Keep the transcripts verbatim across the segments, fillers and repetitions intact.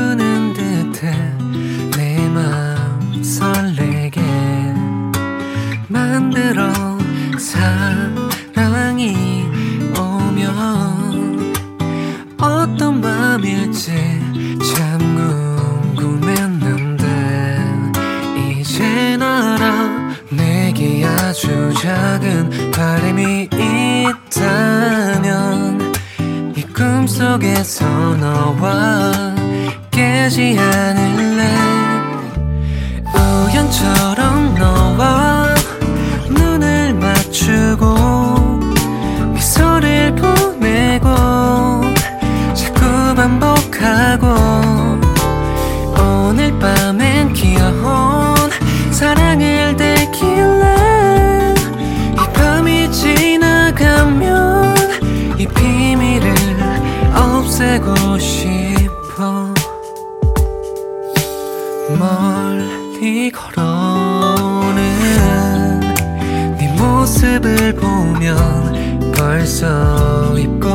부는 듯해 내 마음 설레게 만들어 사랑이 오면 어떤 밤일지 참 궁금했는데 이젠 알아 내게 아주 작은 바람이 있다면 이 꿈속에서 너와 깨지 않을래 우연처럼 너와 눈을 맞추고 미소를 보내고 자꾸 반복하고 오늘 밤엔 귀여운 사랑을 들킬래 이 밤이 지나가면 이 비밀을 없애고 싶어 멀리 걸어오는 네 모습을 보면 벌써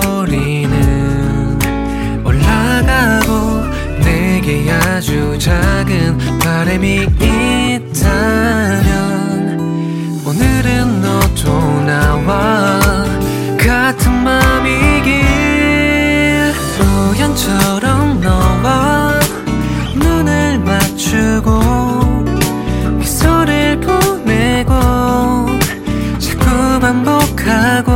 입꼬리는 올라가고 내게 아주 작은 바람이 있다면 오늘은 너도 나와 같은 맘이길 우연처럼 너와 눈을 맞추고 미소를 보내고 자꾸 반복하고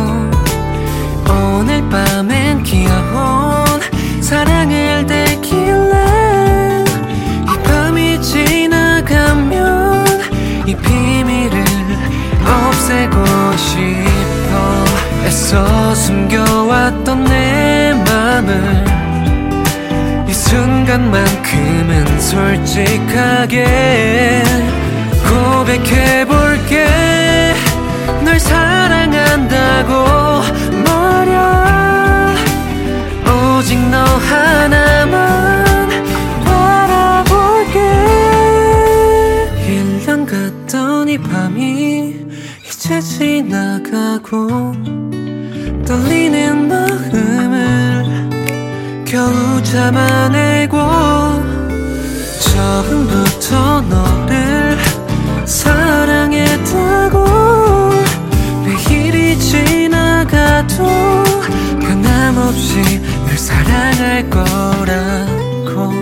오늘 밤엔 귀여운 사랑을 들킬래 이 밤이 지나가면 이 비밀을 없애고 싶어 애써 숨겨왔던 내 맘을 이 순간만큼은 솔직하게 고백해볼게 널 사랑한다고 말야 오직 너 하나만 바라볼게 일 년 같던 이 밤이 이제 지나가고 떨리는 마음을 겨우 참아내고 처음부터 너를 사랑했다고 매일이 지나가도 변함없이 널 사랑할 거라고